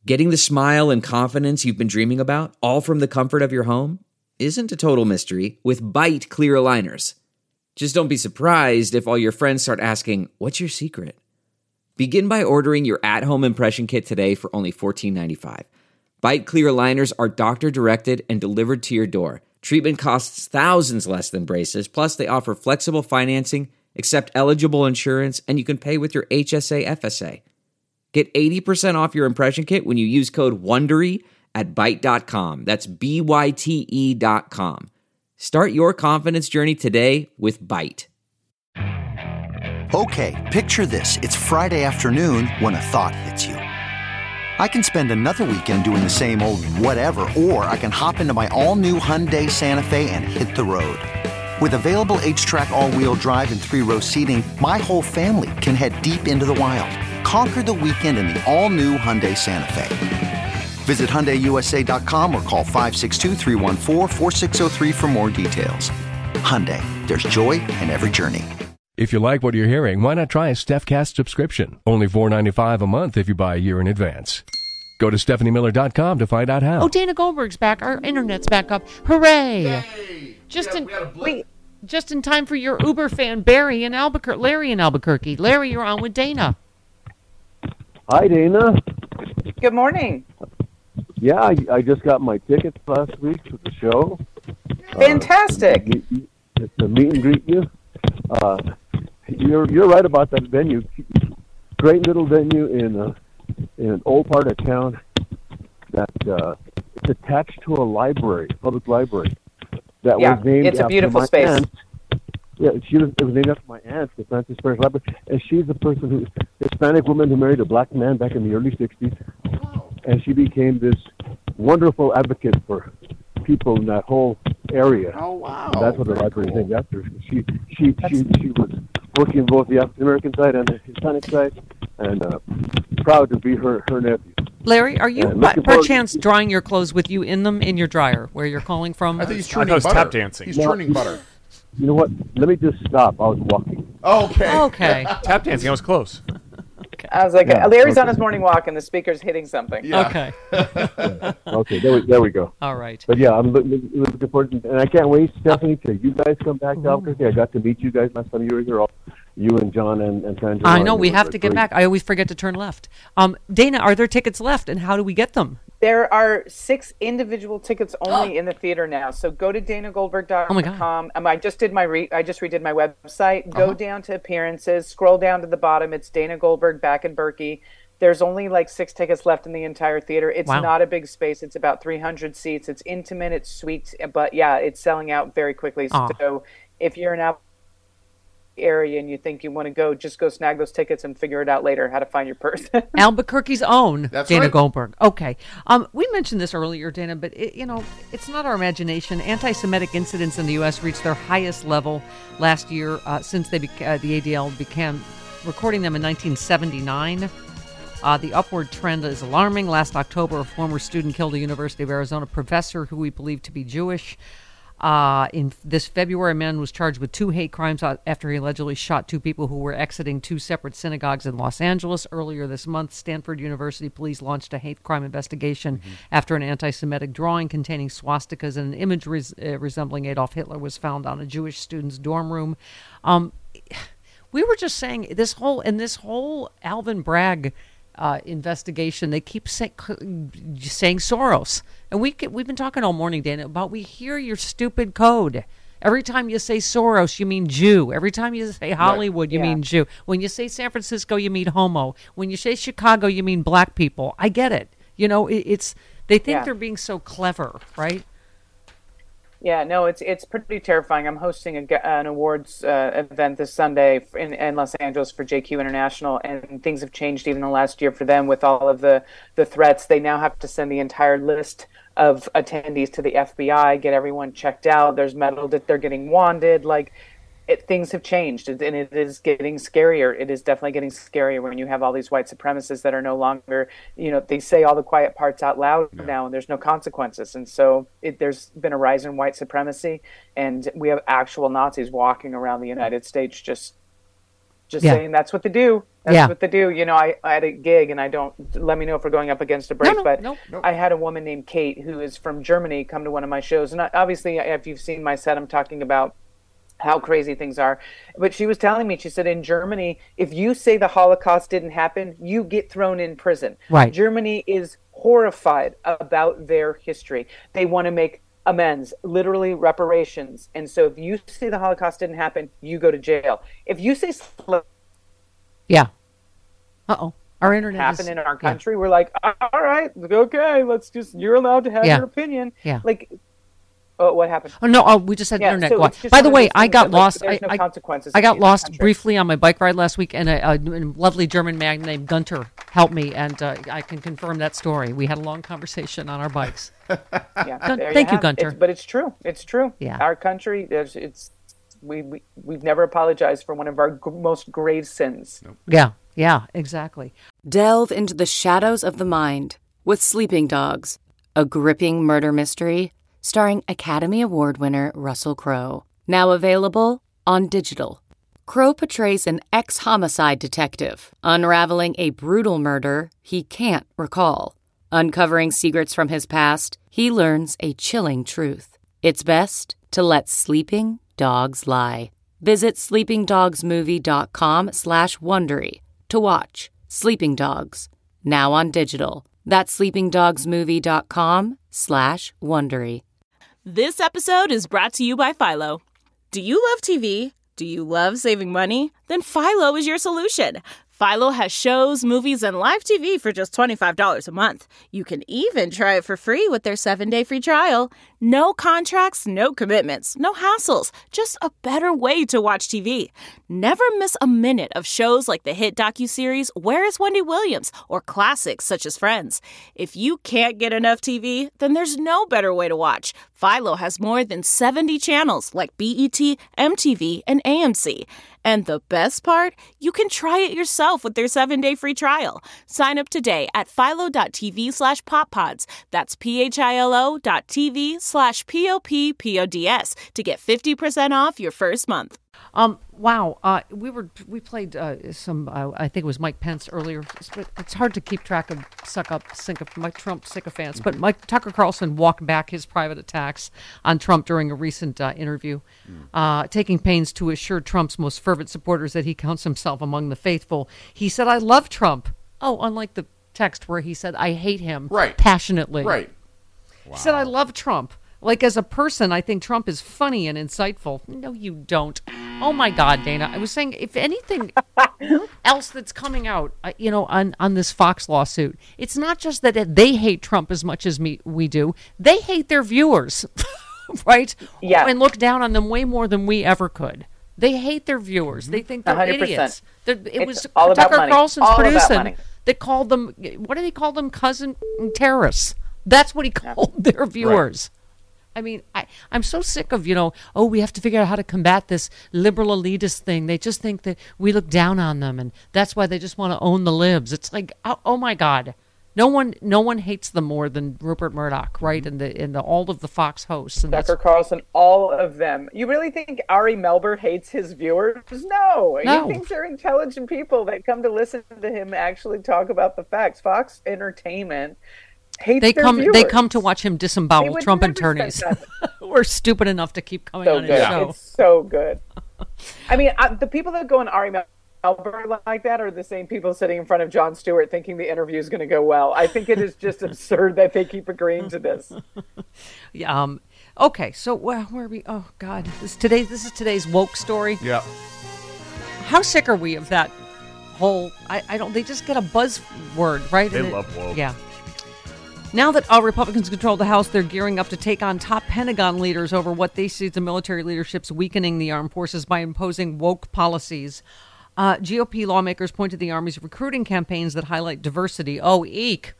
Getting the smile and confidence you've been dreaming about, all from the comfort of your home, isn't a total mystery with Byte clear aligners. Just don't be surprised if all your friends start asking, "What's your secret?" Begin by ordering your at-home impression kit today for only $14.95. Byte clear aligners are doctor-directed and delivered to your door. Treatment costs thousands less than braces, plus they offer flexible financing, accept eligible insurance, and you can pay with your HSA FSA. Get 80% off your impression kit when you use code WONDERY at Byte.com. That's BYTE.com. Start your confidence journey today with Byte. Okay, picture this. It's Friday afternoon when a thought hits you. I can spend another weekend doing the same old whatever, or I can hop into my all-new Hyundai Santa Fe and hit the road. With available H-Track all-wheel drive and 3-row seating, my whole family can head deep into the wild. Conquer the weekend in the all-new Hyundai Santa Fe. Visit HyundaiUSA.com or call 562-314-4603 for more details. Hyundai, there's joy in every journey. If you like what you're hearing, why not try a StephCast subscription? Only $4.95 a month if you buy a year in advance. Go to StephanieMiller.com to find out how. Oh, Dana Goldberg's back. Our internet's back up. Hooray! Yay! Just in time for your Uber fan, Larry in Albuquerque. Larry, you're on with Dana. Hi, Dana. Good morning. Yeah, I just got my tickets last week to the show. Fantastic. To meet and greet you. You're right about that venue. Great little venue in an old part of town that it's attached to a library, public library. That was named it's a beautiful after my space. aunt. Yeah, it was named after my aunt, the Francis Parish Library, and she's the Hispanic woman who married a black man back in the early '60s, and she became this wonderful advocate for people in that whole area. Oh, wow. And that's what the library is named after. She was working both the African American side and the Hispanic side, and proud to be her nephew. Larry, are you perchance drying your clothes with you in them in your dryer where you're calling from? I think he's churning butter. tap dancing. He's churning butter. You know what? Let me just stop. I was walking. Okay. Tap dancing. I was close. I was like, Larry's on his morning walk and the speaker's hitting something. Yeah. Okay. Okay, there we go. All right. But yeah, I'm looking forward to, and I can't wait, Stephanie, till you guys come back to Albuquerque. I got to meet you guys last time you were here. You and John and Sandra. I know, we have to get back. I always forget to turn left. Dana, are there tickets left, and how do we get them? There are 6 individual tickets only in the theater now. So go to DanaGoldberg.com. Oh my God. I just redid my website. Go down to appearances. Scroll down to the bottom. It's Dana Goldberg back in Berkey. There's only like 6 tickets left in the entire theater. It's not a big space. It's about 300 seats. It's intimate. It's sweet. But yeah, it's selling out very quickly. So if you're in area and you think you want to go, just go snag those tickets and figure it out later how to find your person. Albuquerque's own Dana right. Goldberg. Okay. We mentioned this earlier, Dana, but it's not our imagination. Anti-Semitic incidents in the U.S. reached their highest level last year since the ADL began recording them in 1979. The upward trend is alarming. Last October, a former student killed a University of Arizona professor who we believe to be Jewish. In this February, a man was charged with 2 hate crimes after he allegedly shot 2 people who were exiting 2 separate synagogues in Los Angeles. Earlier this month, Stanford University police launched a hate crime investigation after an anti-Semitic drawing containing swastikas and an image resembling Adolf Hitler was found on a Jewish student's dorm room. We were just saying this whole Alvin Bragg investigation, they keep saying Soros, and we've been talking all morning, Dana, about we hear your stupid code. Every time you say Soros, you mean Jew. Every time you say Hollywood, you mean Jew. When you say San Francisco, you mean homo. When you say Chicago, you mean black people. I get it. They think they're being so clever, right? Yeah, no, it's pretty terrifying. I'm hosting an awards event this Sunday in Los Angeles for JQ International, and things have changed even the last year for them with all of the threats. They now have to send the entire list of attendees to the FBI, get everyone checked out. There's metal that they're getting wanded. Things have changed, and it is getting scarier. It is definitely getting scarier when you have all these white supremacists that are no longer, they say all the quiet parts out loud now, and there's no consequences. And so there's been a rise in white supremacy, and we have actual Nazis walking around the United States just Just Yeah. saying that's what they do. That's Yeah. what they do. You know, I had a gig, and I don't, let me know if we're going up against a break, but no. I had a woman named Kate who is from Germany come to one of my shows. And obviously, if you've seen my set, I'm talking about how crazy things are. But she was telling me, she said, in Germany, if you say the Holocaust didn't happen, you get thrown in prison. Right. Germany is horrified about their history. They want to make amends, literally reparations. And so if you say the Holocaust didn't happen, you go to jail. If you say Yeah. Uh-oh. Our internet happen is, in our country, we're like, all right, okay, you're allowed to have your opinion. Yeah. Like, oh, what happened? Oh no! We just had internet so go out. it's just By the one of way, those I things got that, like, lost. there's no consequences I got in this lost country. briefly on my bike ride last week, and a lovely German man named Gunter helped me, and I can confirm that story. We had a long conversation on our bikes. Yeah, Thank you, Gunter. But it's true. It's true. Yeah. Our country, we've never apologized for one of our most grave sins. Yeah, exactly. Delve into the shadows of the mind with Sleeping Dogs, a gripping murder mystery starring Academy Award winner Russell Crowe. Now available on digital. Crowe portrays an ex-homicide detective unraveling a brutal murder he can't recall. Uncovering secrets from his past, he learns a chilling truth. It's best to let sleeping dogs lie. Visit sleepingdogsmovie.com/Wondery to watch Sleeping Dogs, now on digital. That's sleepingdogsmovie.com/Wondery. This episode is brought to you by Philo. Do you love TV? Do you love saving money? Then Philo is your solution. Philo has shows, movies, and live TV for just $25 a month. You can even try it for free with their 7-day free trial. No contracts, no commitments, no hassles. Just a better way to watch TV. Never miss a minute of shows like the hit docuseries Where is Wendy Williams? Or classics such as Friends. If you can't get enough TV, then there's no better way to watch. Philo has more than 70 channels like BET, MTV, and AMC. And the best part? You can try it yourself with their 7-day free trial. Sign up today at philo.tv/poppods. That's philo.tv/POPPODS to get 50% off your first month. Wow. We played some. I think it was Mike Pence earlier. It's hard to keep track of Mike Trump sycophants. But Mike Tucker Carlson walked back his private attacks on Trump during a recent interview, taking pains to assure Trump's most fervent supporters that he counts himself among the faithful. He said, "I love Trump." Oh, unlike the text where he said, "I hate him," passionately. Right. Wow. He said, "I love Trump." Like, as a person, I think Trump is funny and insightful. No, you don't. Oh, my God, Dana. I was saying, if anything else that's coming out, on this Fox lawsuit, it's not just that they hate Trump as much as we do. They hate their viewers, right? Yeah. And look down on them way more than we ever could. They hate their viewers. They think they're 100%. idiots. It was all about Tucker money. Carlson's All about producing money. that called them, what did he call them? Cousin terrorists. That's what he called their viewers. Right. I mean, I'm so sick of, we have to figure out how to combat this liberal elitist thing. They just think that we look down on them, and that's why they just want to own the libs. It's like, oh my God. No one hates them more than Rupert Murdoch, right? And all of the Fox hosts. And Tucker Carlson, all of them. You really think Ari Melber hates his viewers? No. He thinks they're intelligent people that come to listen to him actually talk about the facts. Fox Entertainment hates their viewers. They come to watch him disembowel Trump attorneys who are stupid enough to keep coming on his show. It's so good. I mean, the people that go on Ari Melber like that are the same people sitting in front of Jon Stewart thinking the interview is going to go well. I think it is just absurd that they keep agreeing to this. Yeah. Okay. So where are we? Oh God. This is today's woke story. Yeah. How sick are we of that whole? I don't. They just get a buzzword, right? They love woke. Yeah. Now that Republicans control the House, they're gearing up to take on top Pentagon leaders over what they see as the military leadership's weakening the armed forces by imposing woke policies. GOP lawmakers point to the Army's recruiting campaigns that highlight diversity. Oh, eek.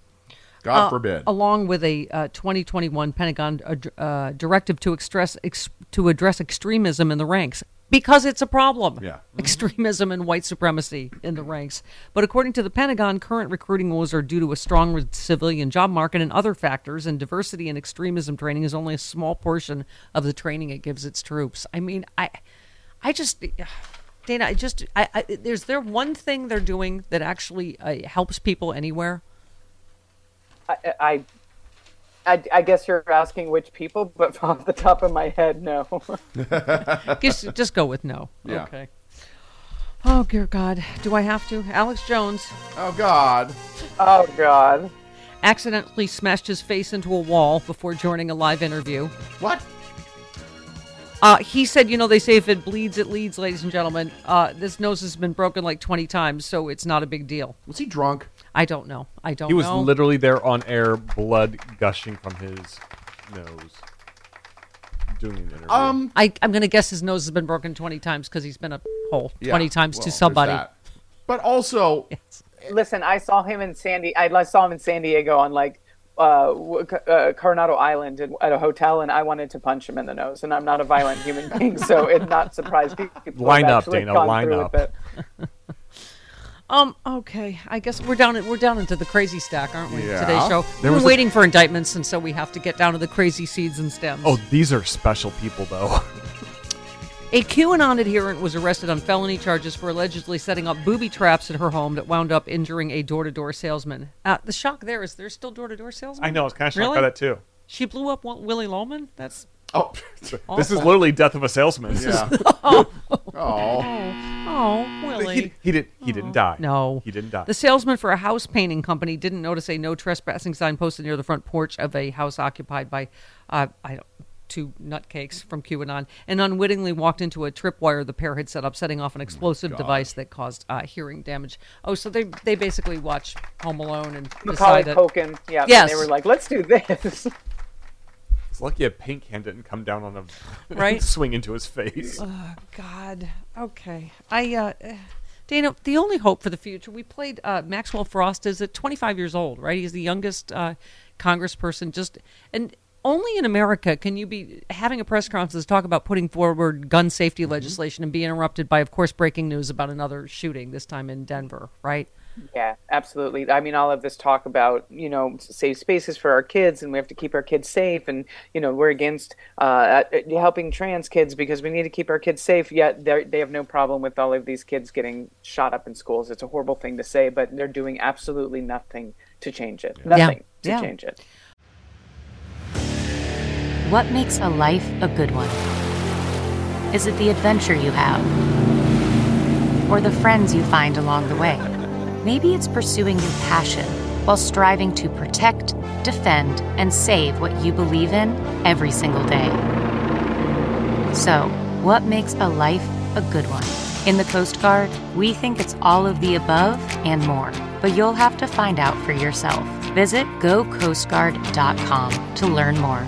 God forbid. Along with a 2021 Pentagon directive to address extremism in the ranks. Because it's a problem. Yeah. Extremism and white supremacy in the ranks. But according to the Pentagon, current recruiting woes are due to a strong civilian job market and other factors, and diversity and extremism training is only a small portion of the training it gives its troops. I mean, I just... Dana, is there one thing they're doing that actually helps people anywhere? I guess you're asking which people, but off the top of my head, no. Just go with no. Yeah. Okay. Oh, dear God. Do I have to? Alex Jones. Oh, God. Oh, God. Accidentally smashed his face into a wall before joining a live interview. What? He said, they say if it bleeds, it leads, ladies and gentlemen. This nose has been broken like 20 times, so it's not a big deal. Was he drunk? I don't know. He was literally there on air, blood gushing from his nose, doing an interview. I'm going to guess his nose has been broken 20 times because he's been a hole 20 times to there's somebody. that. But also, Yes. Listen, I saw him in San Diego on Coronado Island at a hotel, and I wanted to punch him in the nose. And I'm not a violent human being, so it's not surprised people Line have up, actually Dana, gone line through up. with it. Okay. I guess we're down into the crazy stack, aren't we? Yeah. Today's show. There We're was waiting for indictments, and so we have to get down to the crazy seeds and stems. Oh, these are special people, though. A QAnon adherent was arrested on felony charges for allegedly setting up booby traps at her home that wound up injuring a door-to-door salesman. The shock there is there's still door-to-door salesmen? I know, I was kind of shocked Really? by that, too. She blew up Willie Loman? That's oh, This is literally death of a salesman. yeah. oh, Willie. He didn't die. No. He didn't die. The salesman for a house painting company didn't notice a no trespassing sign posted near the front porch of a house occupied by two nutcakes from QAnon, and unwittingly walked into a tripwire the pair had set up, setting off an explosive device that caused hearing damage. Oh, so they basically watched Home Alone and Macaulay decided. Culkin, yeah. Yes. They were like, let's do this. It's lucky a paint can didn't come down on him, Right? swing into his face. Oh, God. Okay. Dana, the only hope for the future, we played Maxwell Frost is at 25 years old, right? He's the youngest congressperson, and only in America can you be having a press conference talk about putting forward gun safety legislation and be interrupted by, of course, breaking news about another shooting, this time in Denver, right? Yeah, absolutely. I mean, all of this talk about, safe spaces for our kids, and we have to keep our kids safe, and, we're against helping trans kids because we need to keep our kids safe, yet they have no problem with all of these kids getting shot up in schools. It's a horrible thing to say, but they're doing absolutely nothing to change it. Nothing to change it. What makes a life a good one? Is it the adventure you have? Or the friends you find along the way? Maybe it's pursuing your passion while striving to protect, defend, and save what you believe in every single day. So, what makes a life a good one? In the Coast Guard, we think it's all of the above and more, but you'll have to find out for yourself. Visit gocoastguard.com to learn more.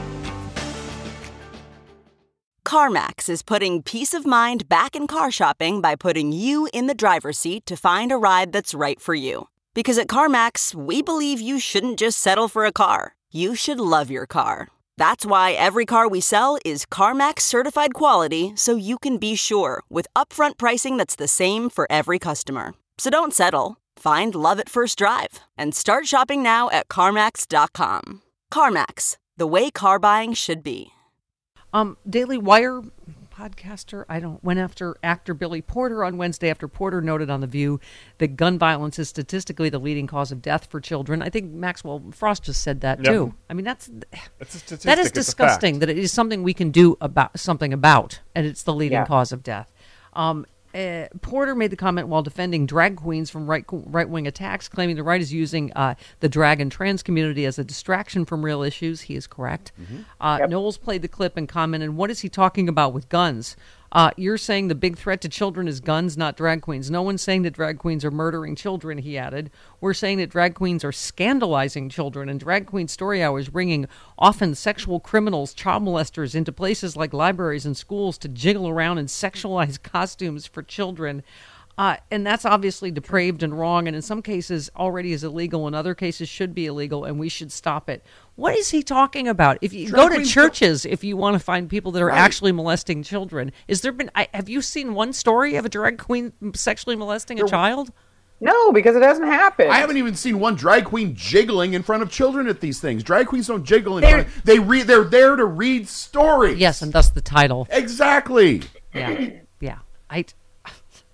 CarMax is putting peace of mind back in car shopping by putting you in the driver's seat to find a ride that's right for you. Because at CarMax, we believe you shouldn't just settle for a car. You should love your car. That's why every car we sell is CarMax certified quality, so you can be sure with upfront pricing that's the same for every customer. So don't settle. Find love at first drive and start shopping now at CarMax.com. CarMax, the way car buying should be. Daily Wire podcaster, went after actor Billy Porter on Wednesday after Porter noted on The View that gun violence is statistically the leading cause of death for children. I think Maxwell Frost just said that too. I mean, It's a statistic. that is It's a disgusting fact. that it is something we can do about, and it's the leading cause of death. Porter made the comment while defending drag queens from right-wing attacks, claiming the right is using the drag and trans community as a distraction from real issues. He is correct. Knowles played the clip and commented, "What is he talking about with guns? You're saying the big threat to children is guns, not drag queens. No one's saying that drag queens are murdering children," he added. "We're saying that drag queens are scandalizing children, and Drag Queen Story Hour is bringing often sexual criminals, child molesters into places like libraries and schools to jiggle around in sexualized costumes for children." And that's obviously depraved and wrong, and in some cases already is illegal, in other cases should be illegal, and we should stop it. What is he talking about? If you go to churches, if you want to find people that are actually molesting children, have you seen one story of a drag queen sexually molesting a child? No, because it hasn't happened. I haven't even seen one drag queen jiggling in front of children at these things. Drag queens don't jiggle in front of... They're there to read stories. Yes, and thus the title. Exactly. Yeah.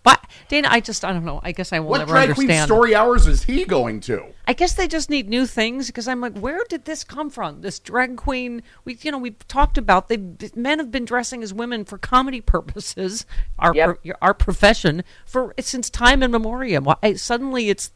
What? Dana, I don't know. I guess I will What never drag queen understand. story hours is he going to? I guess they just need new things because I'm like, where did this come from? This drag queen, we've talked about, men have been dressing as women for comedy purposes, our profession, since time immemorial. Suddenly it's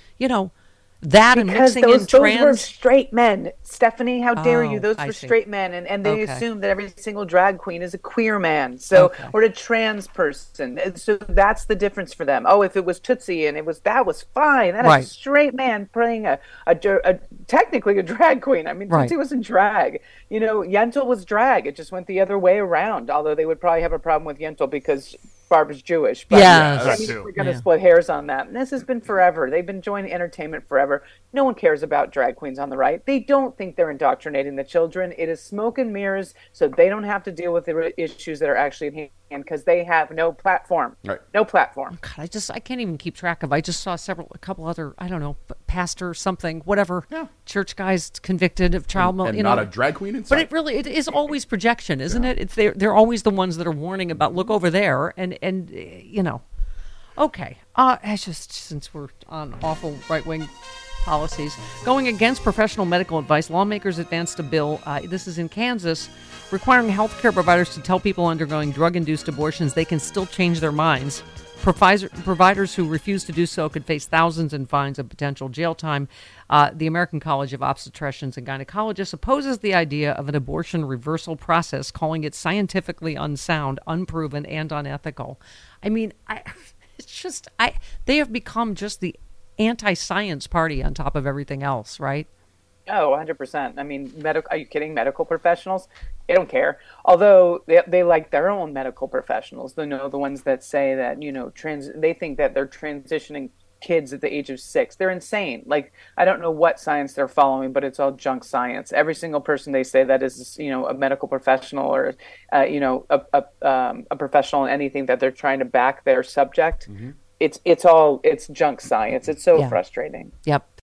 that and because mixing in those were trans. straight men. Stephanie, how dare you? Those I were see. straight men, and they Okay. assume that every single drag queen is a queer man, so Okay. or a trans person. And so that's the difference for them. Oh, if it was Tootsie and that was fine. That Right. is a straight man playing a technically a drag queen. I mean, Right. Tootsie wasn't drag. Yentl was drag. It just went the other way around. Although they would probably have a problem with Yentl because Barbara's Jewish. But Yes. that too. we're going to split hairs on that. And this has been forever. They've been joining entertainment forever. No one cares about drag queens on the right. They don't think they're indoctrinating the children. It is smoke and mirrors, so they don't have to deal with the issues that are actually at hand because they have no platform. Right. No platform. God, I can't even keep track of. I just saw a couple other, I don't know, pastor something, whatever, church guys convicted of child And not a drag queen inside. But it is always projection, isn't it? They're always the ones that are warning about look over there, and okay. It's just since we're on awful right wing policies going against professional medical advice, lawmakers advanced a bill. This is in Kansas, requiring healthcare providers to tell people undergoing drug-induced abortions they can still change their minds. Providers who refuse to do so could face thousands in fines and potential jail time. The American College of Obstetricians and Gynecologists opposes the idea of an abortion reversal process, calling it scientifically unsound, unproven, and unethical. I mean, they have become just the anti-science party on top of everything else, right? Oh, 100%. I mean, are you kidding? Medical professionals? They don't care. Although they like their own medical professionals. The ones that say that, they think that they're transitioning kids at the age of 6. They're insane. Like, I don't know what science they're following, but it's all junk science. Every single person they say that is, a medical professional or, a professional in anything that they're trying to back their subject. Mm-hmm. It's junk science. It's so frustrating. Yep.